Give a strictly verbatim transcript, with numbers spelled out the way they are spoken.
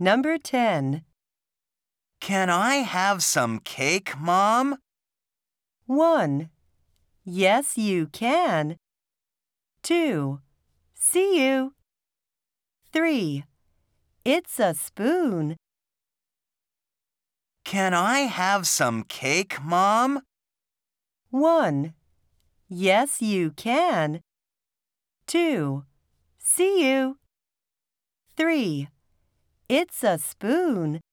Number ten. Can I have some cake, Mom? one. Yes, you can. two. See you. three. It's a spoon. Can I have some cake, Mom? one. Yes, you can. two. See you. three. It's a spoon.